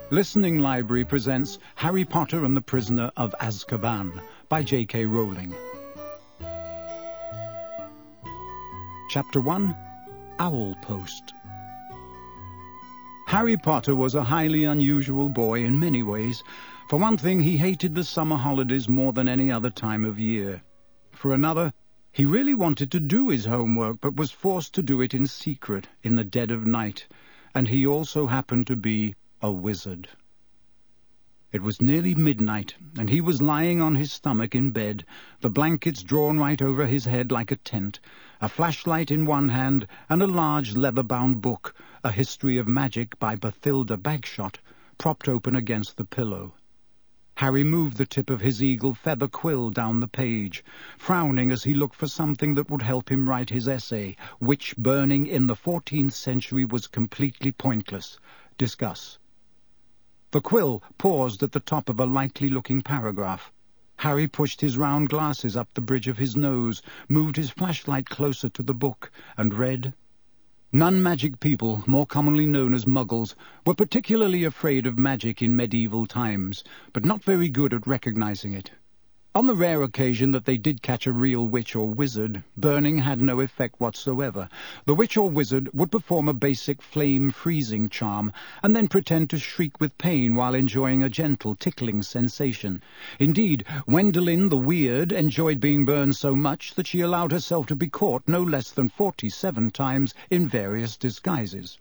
Listening Library presents Harry Potter and the Prisoner of Azkaban by J.K. Rowling. Chapter 1, Owl Post. Harry Potter was a highly unusual boy in many ways. For one thing, he hated the summer holidays more than any other time of year. For another, he really wanted to do his homework, but was forced to do it in secret, in the dead of night, and he also happened to be a wizard. It was nearly midnight, and he was lying on his stomach in bed, the blankets drawn right over his head like a tent, a flashlight in one hand, and a large leather-bound book, A History of Magic by Bathilda Bagshot, propped open against the pillow. Harry moved the tip of his eagle feather quill down the page, frowning as he looked for something that would help him write his essay, which, burning in the 14th century, was completely pointless. Discuss. The quill paused at the top of a likely-looking paragraph. Harry pushed his round glasses up the bridge of his nose, moved his flashlight closer to the book, and read, "Non-magic people, more commonly known as muggles, were particularly afraid of magic in medieval times, but not very good at recognizing it. On the rare occasion that they did catch a real witch or wizard, burning had no effect whatsoever. The witch or wizard would perform a basic flame-freezing charm, and then pretend to shriek with pain while enjoying a gentle, tickling sensation. Indeed, Wendelin the Weird enjoyed being burned so much that she allowed herself to be caught no less than 47 times in various disguises."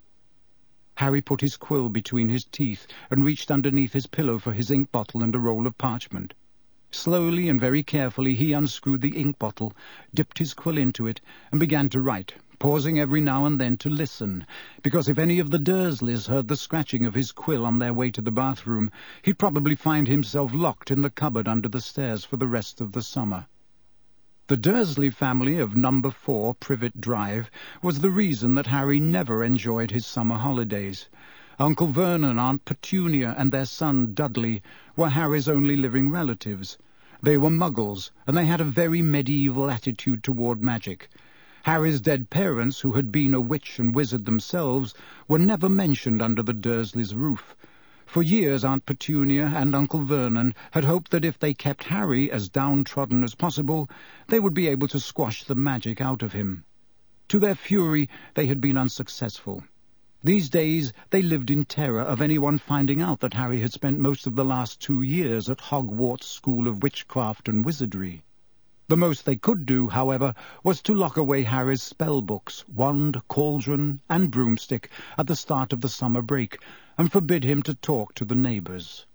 Harry put his quill between his teeth and reached underneath his pillow for his ink bottle and a roll of parchment. Slowly and very carefully he unscrewed the ink bottle, dipped his quill into it, and began to write, pausing every now and then to listen, because if any of the Dursleys heard the scratching of his quill on their way to the bathroom, he'd probably find himself locked in the cupboard under the stairs for the rest of the summer. The Dursley family of number 4 Privet Drive was the reason that Harry never enjoyed his summer holidays. Uncle Vernon, Aunt Petunia, and their son Dudley were Harry's only living relatives. They were muggles, and they had a very medieval attitude toward magic. Harry's dead parents, who had been a witch and wizard themselves, were never mentioned under the Dursleys' roof. For years Aunt Petunia and Uncle Vernon had hoped that if they kept Harry as downtrodden as possible, they would be able to squash the magic out of him. To their fury, they had been unsuccessful. These days they lived in terror of anyone finding out that Harry had spent most of the last 2 years at Hogwarts School of Witchcraft and Wizardry. The most they could do, however, was to lock away Harry's spell books, wand, cauldron, and broomstick at the start of the summer break, and forbid him to talk to the neighbours.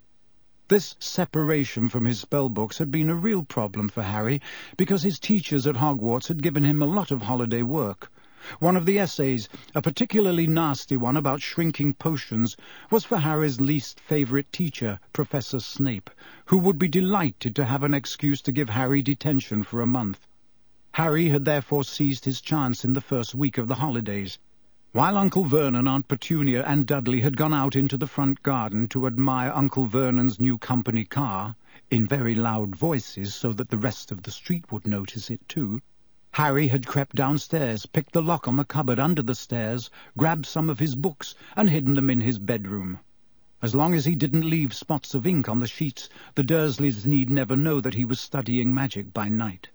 This separation from his spellbooks had been a real problem for Harry, because his teachers at Hogwarts had given him a lot of holiday work. One of the essays, a particularly nasty one about shrinking potions, was for Harry's least favourite teacher, Professor Snape, who would be delighted to have an excuse to give Harry detention for a month. Harry had therefore seized his chance in the first week of the holidays. While Uncle Vernon, Aunt Petunia, and Dudley had gone out into the front garden to admire Uncle Vernon's new company car, in very loud voices so that the rest of the street would notice it too, Harry had crept downstairs, picked the lock on the cupboard under the stairs, grabbed some of his books, and hidden them in his bedroom. As long as he didn't leave spots of ink on the sheets, the Dursleys need never know that he was studying magic by night.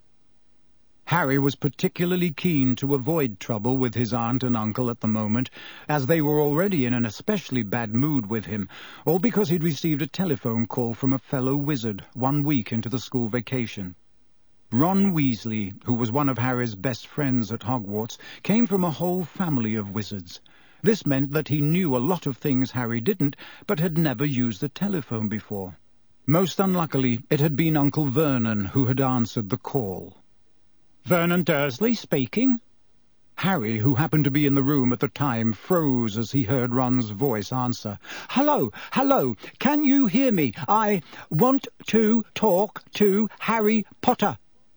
Harry was particularly keen to avoid trouble with his aunt and uncle at the moment, as they were already in an especially bad mood with him, all because he'd received a telephone call from a fellow wizard 1 week into the school vacation. Ron Weasley, who was one of Harry's best friends at Hogwarts, came from a whole family of wizards. This meant that he knew a lot of things Harry didn't, but had never used the telephone before. Most unluckily, it had been Uncle Vernon who had answered the call. "Vernon Dursley speaking?" Harry, who happened to be in the room at the time, froze as he heard Ron's voice answer. Hello, can you hear me? I want to talk to Harry Potter."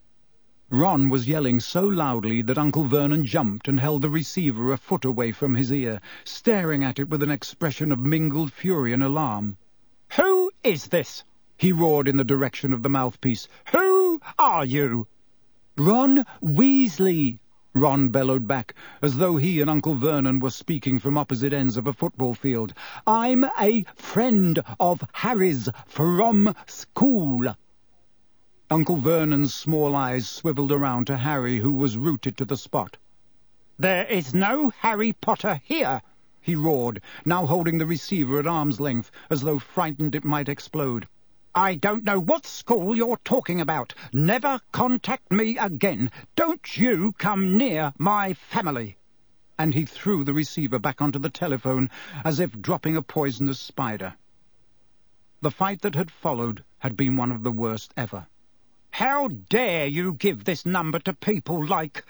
Ron was yelling so loudly that Uncle Vernon jumped and held the receiver a foot away from his ear, staring at it with an expression of mingled fury and alarm. "Who is this?" he roared in the direction of the mouthpiece. "Who are you?" "Ron Weasley," Ron bellowed back, as though he and Uncle Vernon were speaking from opposite ends of a football field. "I'm a friend of Harry's from school." Uncle Vernon's small eyes swiveled around to Harry, who was rooted to the spot. "There is no Harry Potter here," he roared, now holding the receiver at arm's length, as though frightened it might explode. "I don't know what school you're talking about. Never contact me again. Don't you come near my family." And he threw the receiver back onto the telephone, as if dropping a poisonous spider. The fight that had followed had been one of the worst ever. "How dare you give this number to people like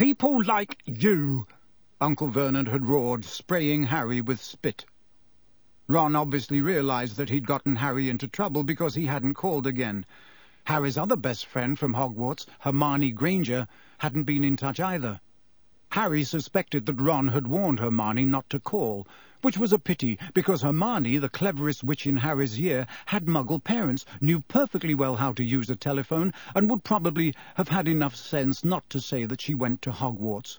you?" Uncle Vernon had roared, spraying Harry with spit. Ron obviously realized that he'd gotten Harry into trouble because he hadn't called again. Harry's other best friend from Hogwarts, Hermione Granger, hadn't been in touch either. Harry suspected that Ron had warned Hermione not to call, which was a pity, because Hermione, the cleverest witch in Harry's year, had Muggle parents, knew perfectly well how to use a telephone, and would probably have had enough sense not to say that she went to Hogwarts.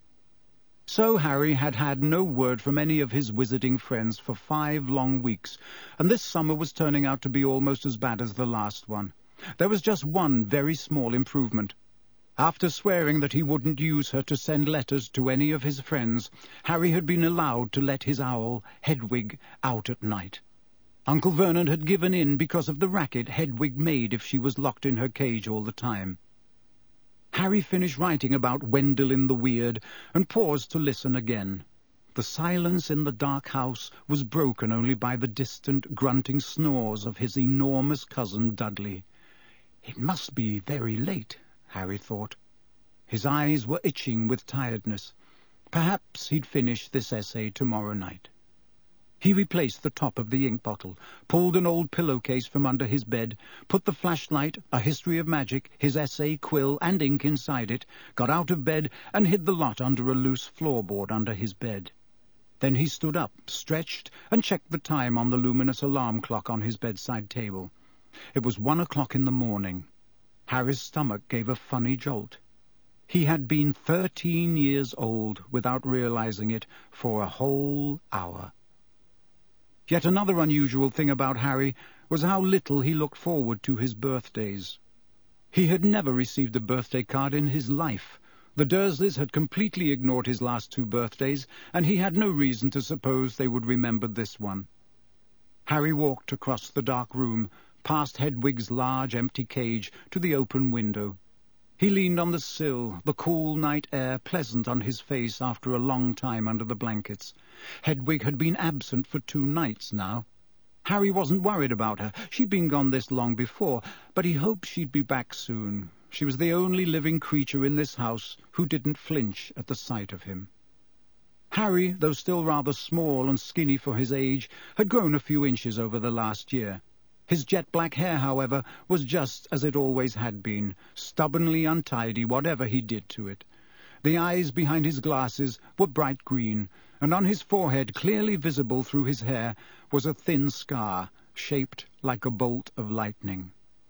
So Harry had had no word from any of his wizarding friends for 5 long weeks, and this summer was turning out to be almost as bad as the last one. There was just one very small improvement. After swearing that he wouldn't use her to send letters to any of his friends, Harry had been allowed to let his owl, Hedwig, out at night. Uncle Vernon had given in because of the racket Hedwig made if she was locked in her cage all the time. Harry finished writing about Wendelin the Weird and paused to listen again. The silence in the dark house was broken only by the distant, grunting snores of his enormous cousin Dudley. It must be very late, Harry thought. His eyes were itching with tiredness. Perhaps he'd finish this essay tomorrow night. He replaced the top of the ink bottle, pulled an old pillowcase from under his bed, put the flashlight, a history of magic, his essay, quill, and ink inside it, got out of bed, and hid the lot under a loose floorboard under his bed. Then he stood up, stretched, and checked the time on the luminous alarm clock on his bedside table. It was 1 o'clock in the morning. Harry's stomach gave a funny jolt. He had been 13 years old without realizing it for a whole hour. Yet another unusual thing about Harry was how little he looked forward to his birthdays. He had never received a birthday card in his life. The Dursleys had completely ignored his last 2 birthdays, and he had no reason to suppose they would remember this one. Harry walked across the dark room, past Hedwig's large empty cage, to the open window. He leaned on the sill, the cool night air pleasant on his face after a long time under the blankets. Hedwig had been absent for 2 nights now. Harry wasn't worried about her. She'd been gone this long before, but he hoped she'd be back soon. She was the only living creature in this house who didn't flinch at the sight of him. Harry, though still rather small and skinny for his age, had grown a few inches over the last year. His jet-black hair, however, was just as it always had been, stubbornly untidy whatever he did to it. The eyes behind his glasses were bright green, and on his forehead, clearly visible through his hair, was a thin scar, shaped like a bolt of lightning.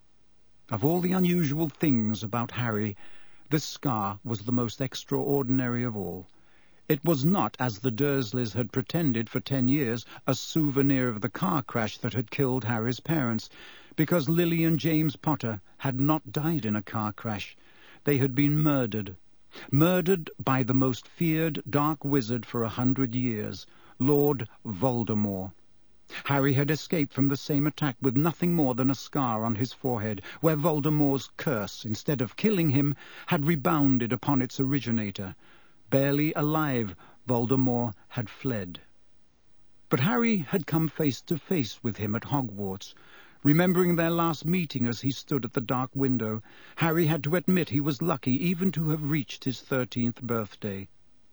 Of all the unusual things about Harry, this scar was the most extraordinary of all. It was not, as the Dursleys had pretended for 10 years, a souvenir of the car crash that had killed Harry's parents, because Lily and James Potter had not died in a car crash. They had been murdered. Murdered by the most feared dark wizard for 100 years, Lord Voldemort. Harry had escaped from the same attack with nothing more than a scar on his forehead, where Voldemort's curse, instead of killing him, had rebounded upon its originator. Barely alive, Voldemort had fled. But Harry had come face to face with him at Hogwarts. Remembering their last meeting as he stood at the dark window, Harry had to admit he was lucky even to have reached his 13th birthday.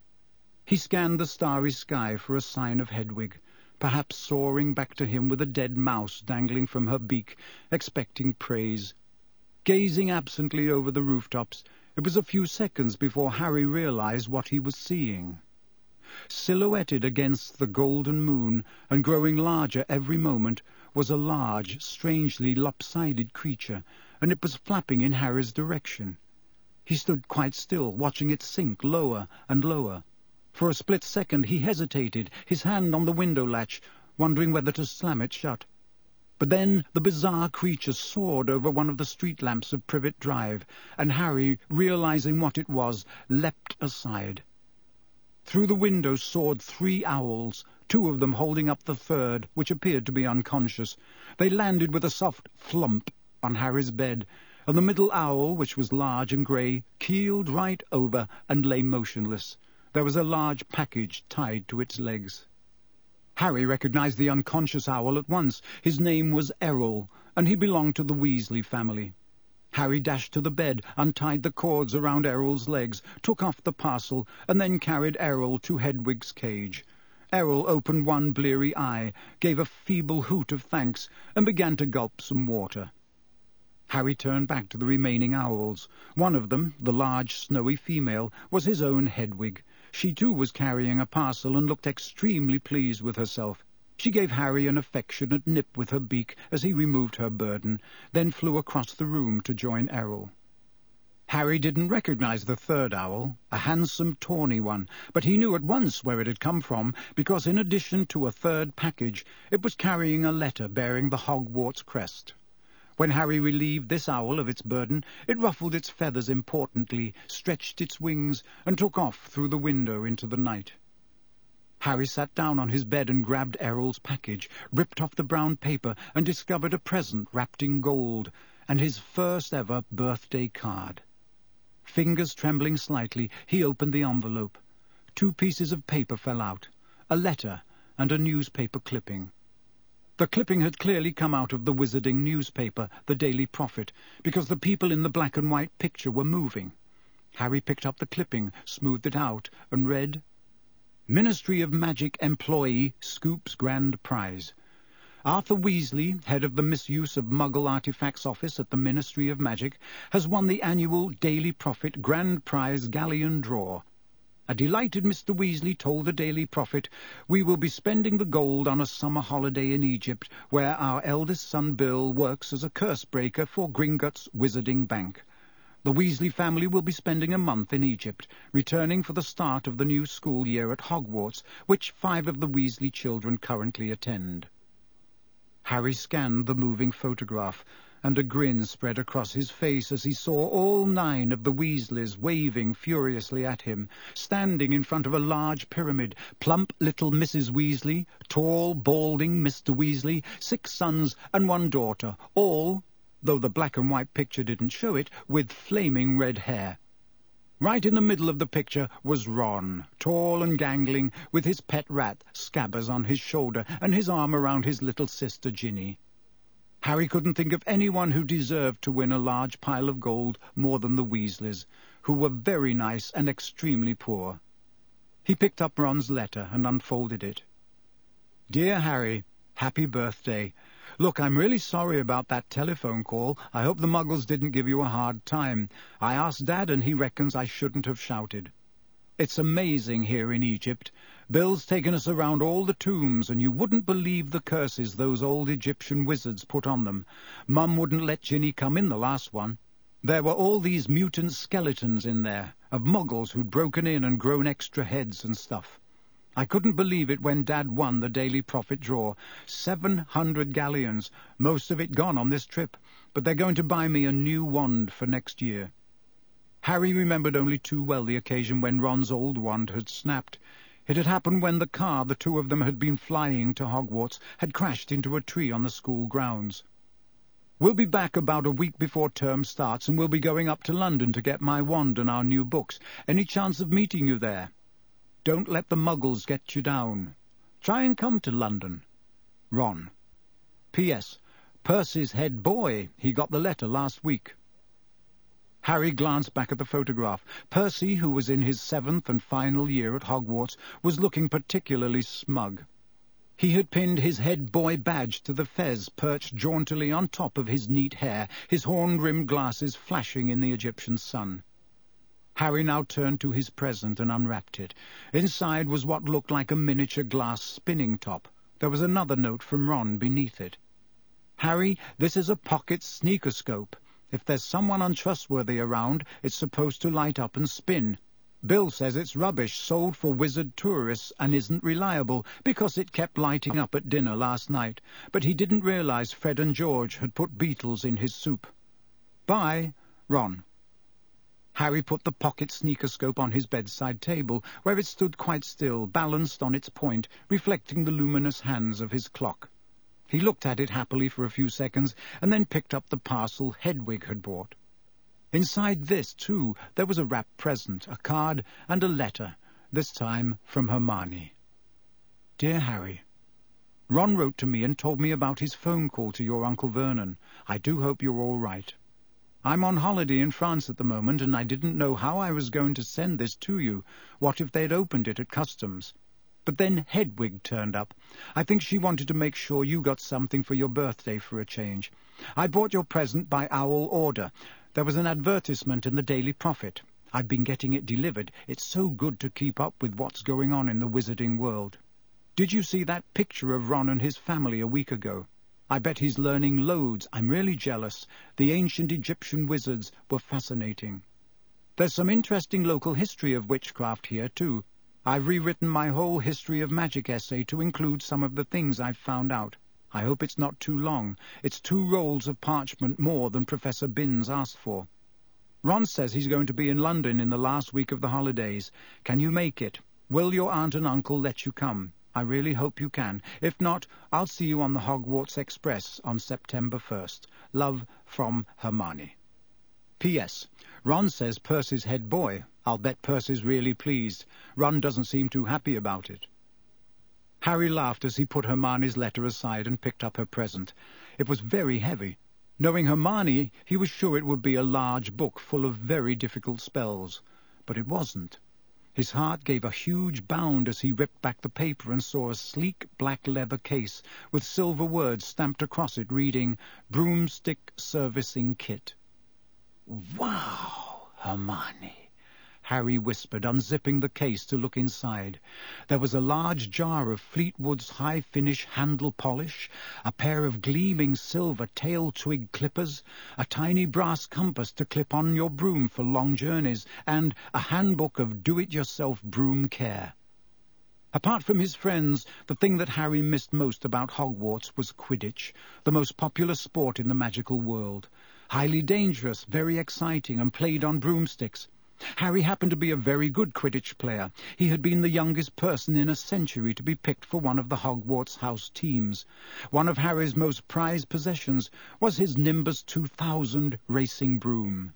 He scanned the starry sky for a sign of Hedwig, perhaps soaring back to him with a dead mouse dangling from her beak, expecting praise. Gazing absently over the rooftops, it was a few seconds before Harry realized what he was seeing. Silhouetted against the golden moon, and growing larger every moment, was a large, strangely lopsided creature, and it was flapping in Harry's direction. He stood quite still, watching it sink lower and lower. For a split second he hesitated, his hand on the window latch, wondering whether to slam it shut. But then the bizarre creature soared over one of the street lamps of Privet Drive, and Harry, realizing what it was, leapt aside. Through the window soared 3 owls, 2 of them holding up the third, which appeared to be unconscious. They landed with a soft flump on Harry's bed, and the middle owl, which was large and grey, keeled right over and lay motionless. There was a large package tied to its legs. Harry recognized the unconscious owl at once. His name was Errol, and he belonged to the Weasley family. Harry dashed to the bed, untied the cords around Errol's legs, took off the parcel, and then carried Errol to Hedwig's cage. Errol opened one bleary eye, gave a feeble hoot of thanks, and began to gulp some water. Harry turned back to the remaining owls. One of them, the large, snowy female, was his own Hedwig. She too was carrying a parcel and looked extremely pleased with herself. She gave Harry an affectionate nip with her beak as he removed her burden, then flew across the room to join Errol. Harry didn't recognize the third owl, a handsome, tawny one, but he knew at once where it had come from, because in addition to a third package, it was carrying a letter bearing the Hogwarts crest. When Harry relieved this owl of its burden, it ruffled its feathers importantly, stretched its wings, and took off through the window into the night. Harry sat down on his bed and grabbed Errol's package, ripped off the brown paper, and discovered a present wrapped in gold, and his first-ever birthday card. Fingers trembling slightly, he opened the envelope. 2 pieces of paper fell out, a letter and a newspaper clipping. The clipping had clearly come out of the wizarding newspaper, the Daily Prophet, because the people in the black-and-white picture were moving. Harry picked up the clipping, smoothed it out, and read, "Ministry of Magic employee scoops grand prize. Arthur Weasley, head of the Misuse of Muggle Artifacts Office at the Ministry of Magic, has won the annual Daily Prophet Grand Prize Galleon Draw. A delighted Mr. Weasley told the Daily Prophet, 'We will be spending the gold on a summer holiday in Egypt, where our eldest son Bill works as a curse-breaker for Gringotts Wizarding Bank. The Weasley family will be spending a month in Egypt, returning for the start of the new school year at Hogwarts, which 5 of the Weasley children currently attend.'" Harry scanned the moving photograph, and a grin spread across his face as he saw all 9 of the Weasleys waving furiously at him, standing in front of a large pyramid, plump little Mrs. Weasley, tall, balding Mr. Weasley, 6 sons and 1 daughter, all, though the black-and-white picture didn't show it, with flaming red hair. Right in the middle of the picture was Ron, tall and gangling, with his pet rat, Scabbers, on his shoulder, and his arm around his little sister, Ginny. Harry couldn't think of anyone who deserved to win a large pile of gold more than the Weasleys, who were very nice and extremely poor. He picked up Ron's letter and unfolded it. "Dear Harry, happy birthday. Look, I'm really sorry about that telephone call. I hope the Muggles didn't give you a hard time. I asked Dad, and he reckons I shouldn't have shouted. It's amazing here in Egypt. Bill's taken us around all the tombs, and you wouldn't believe the curses those old Egyptian wizards put on them. Mum wouldn't let Ginny come in the last one. There were all these mutant skeletons in there, of Muggles who'd broken in and grown extra heads and stuff. I couldn't believe it when Dad won the Daily Prophet draw. 700 galleons, most of it gone on this trip, but they're going to buy me a new wand for next year." Harry remembered only too well the occasion when Ron's old wand had snapped. It had happened when the car the 2 of them had been flying to Hogwarts had crashed into a tree on the school grounds. "We'll be back about a week before term starts, and we'll be going up to London to get my wand and our new books. Any chance of meeting you there? Don't let the Muggles get you down. Try and come to London. Ron. P.S. Percy's head boy. He got the letter last week." Harry glanced back at the photograph. Percy, who was in his 7th and final year at Hogwarts, was looking particularly smug. He had pinned his head boy badge to the fez perched jauntily on top of his neat hair, his horn-rimmed glasses flashing in the Egyptian sun. Harry now turned to his present and unwrapped it. Inside was what looked like a miniature glass spinning top. There was another note from Ron beneath it. "Harry, this is a pocket sneakoscope. If there's someone untrustworthy around, it's supposed to light up and spin. Bill says it's rubbish, sold for wizard tourists, and isn't reliable because it kept lighting up at dinner last night. But he didn't realize Fred and George had put beetles in his soup. Bye, Ron. Harry put the pocket sneakoscope on his bedside table, where it stood quite still, balanced on its point, reflecting the luminous hands of his clock. He looked at it happily for a few seconds, and then picked up the parcel Hedwig had brought. Inside this, too, there was a wrapped present, a card and a letter, this time from Hermione. Dear Harry, Ron wrote to me and told me about his phone call to your Uncle Vernon. I do hope you're all right. I'm on holiday in France at the moment, and I didn't know how I was going to send this to you. What if they'd opened it at customs? But then Hedwig turned up. I think she wanted to make sure you got something for your birthday for a change. I bought your present by owl order. There was an advertisement in the Daily Prophet. I've been getting it delivered. It's so good to keep up with what's going on in the wizarding world. Did you see that picture of Ron and his family a week ago? I bet he's learning loads. I'm really jealous. The ancient Egyptian wizards were fascinating. There's some interesting local history of witchcraft here, too. I've rewritten my whole history of magic essay to include some of the things I've found out. I hope it's not too long. It's 2 rolls of parchment more than Professor Binns asked for. Ron says he's going to be in London in the last week of the holidays. Can you make it? Will your aunt and uncle let you come? I really hope you can. If not, I'll see you on the Hogwarts Express on September 1st. Love from Hermione. P.S. Ron says Percy's head boy. I'll bet Percy's really pleased. Ron doesn't seem too happy about it. Harry laughed as he put Hermione's letter aside and picked up her present. It was very heavy. Knowing Hermione, he was sure it would be a large book full of very difficult spells. But it wasn't. His heart gave a huge bound as he ripped back the paper and saw a sleek black leather case with silver words stamped across it reading, Broomstick Servicing Kit. Wow, Hermione, Harry whispered, unzipping the case to look inside. There was a large jar of Fleetwood's high-finish handle polish, a pair of gleaming silver tail-twig clippers, a tiny brass compass to clip on your broom for long journeys, and a handbook of do-it-yourself broom care. Apart from his friends, the thing that Harry missed most about Hogwarts was Quidditch, the most popular sport in the magical world. Highly dangerous, very exciting, and played on broomsticks. Harry happened to be a very good Quidditch player. He had been the youngest person in a century to be picked for one of the Hogwarts house teams. One of Harry's most prized possessions was his Nimbus 2000 racing broom.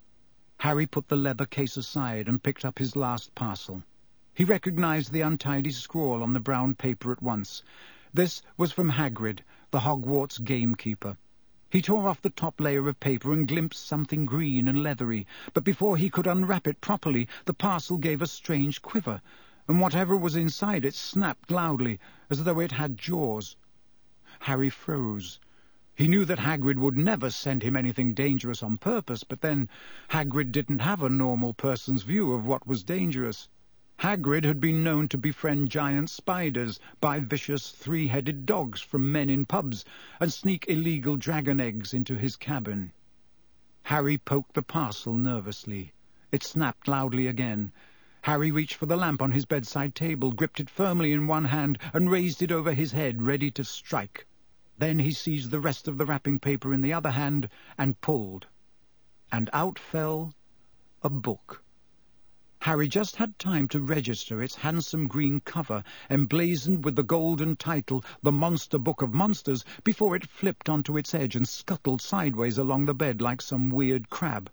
Harry put the leather case aside and picked up his last parcel. He recognized the untidy scrawl on the brown paper at once. This was from Hagrid, the Hogwarts gamekeeper. He tore off the top layer of paper and glimpsed something green and leathery, but before he could unwrap it properly, the parcel gave a strange quiver, and whatever was inside it snapped loudly, as though it had jaws. Harry froze. He knew that Hagrid would never send him anything dangerous on purpose, but then Hagrid didn't have a normal person's view of what was dangerous. Hagrid had been known to befriend giant spiders, buy vicious 3-headed dogs from men in pubs, and sneak illegal dragon eggs into his cabin. Harry poked the parcel nervously. It snapped loudly again. Harry reached for the lamp on his bedside table, gripped it firmly in one hand, and raised it over his head, ready to strike. Then he seized the rest of the wrapping paper in the other hand and pulled. And out fell a book. Harry just had time to register its handsome green cover, emblazoned with the golden title, The Monster Book of Monsters, before it flipped onto its edge and scuttled sideways along the bed like some weird crab.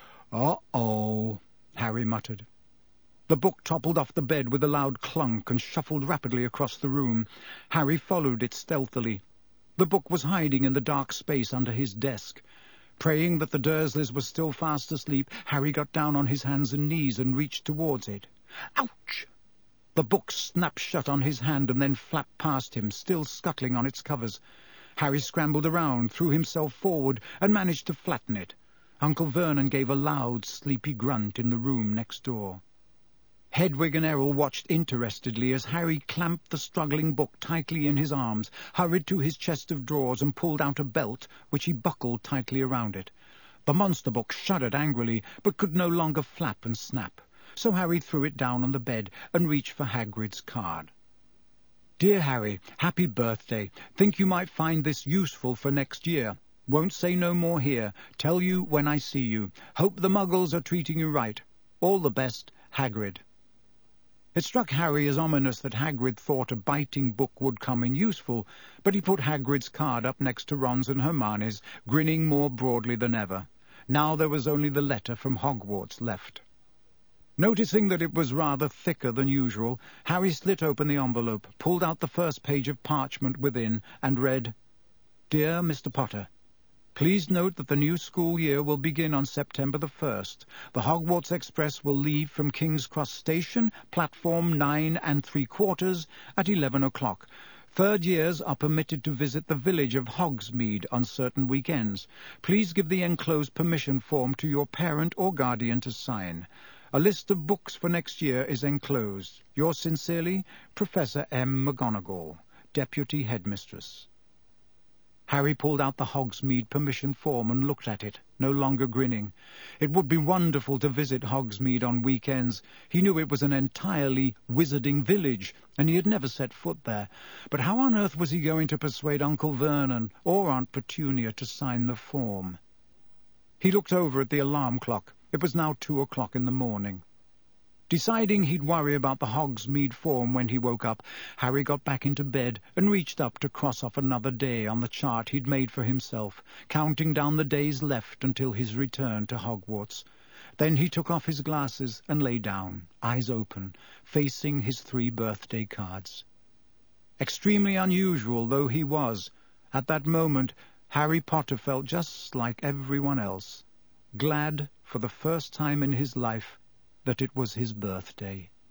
"Uh-oh," Harry muttered. The book toppled off the bed with a loud clunk and shuffled rapidly across the room. Harry followed it stealthily. The book was hiding in the dark space under his desk. Praying that the Dursleys were still fast asleep, Harry got down on his hands and knees and reached towards it. Ouch! The book snapped shut on his hand and then flapped past him, still scuttling on its covers. Harry scrambled around, threw himself forward, and managed to flatten it. Uncle Vernon gave a loud, sleepy grunt in the room next door. Hedwig and Errol watched interestedly as Harry clamped the struggling book tightly in his arms, hurried to his chest of drawers and pulled out a belt, which he buckled tightly around it. The monster book shuddered angrily, but could no longer flap and snap. So Harry threw it down on the bed and reached for Hagrid's card. "Dear Harry, happy birthday. Think you might find this useful for next year. Won't say no more here. Tell you when I see you. Hope the Muggles are treating you right. All the best, Hagrid." It struck Harry as ominous that Hagrid thought a biting book would come in useful, but he put Hagrid's card up next to Ron's and Hermione's, grinning more broadly than ever. Now there was only the letter from Hogwarts left. Noticing that it was rather thicker than usual, Harry slit open the envelope, pulled out the first page of parchment within, and read, "Dear Mr. Potter, please note that the new school year will begin on September the 1st. The Hogwarts Express will leave from King's Cross Station, platform 9 3/4, at 11 o'clock. Third years are permitted to visit the village of Hogsmeade on certain weekends. Please give the enclosed permission form to your parent or guardian to sign. A list of books for next year is enclosed. Yours sincerely, Professor M. McGonagall, Deputy Headmistress." Harry pulled out the Hogsmeade permission form and looked at it, no longer grinning. It would be wonderful to visit Hogsmeade on weekends. He knew it was an entirely wizarding village, and he had never set foot there. But how on earth was he going to persuade Uncle Vernon or Aunt Petunia to sign the form? He looked over at the alarm clock. It was now 2 o'clock in the morning. Deciding he'd worry about the Hogsmeade form when he woke up, Harry got back into bed and reached up to cross off another day on the chart he'd made for himself, counting down the days left until his return to Hogwarts. Then he took off his glasses and lay down, eyes open, facing his 3 birthday cards. Extremely unusual though he was, at that moment Harry Potter felt just like everyone else, glad for the first time in his life that it was his birthday.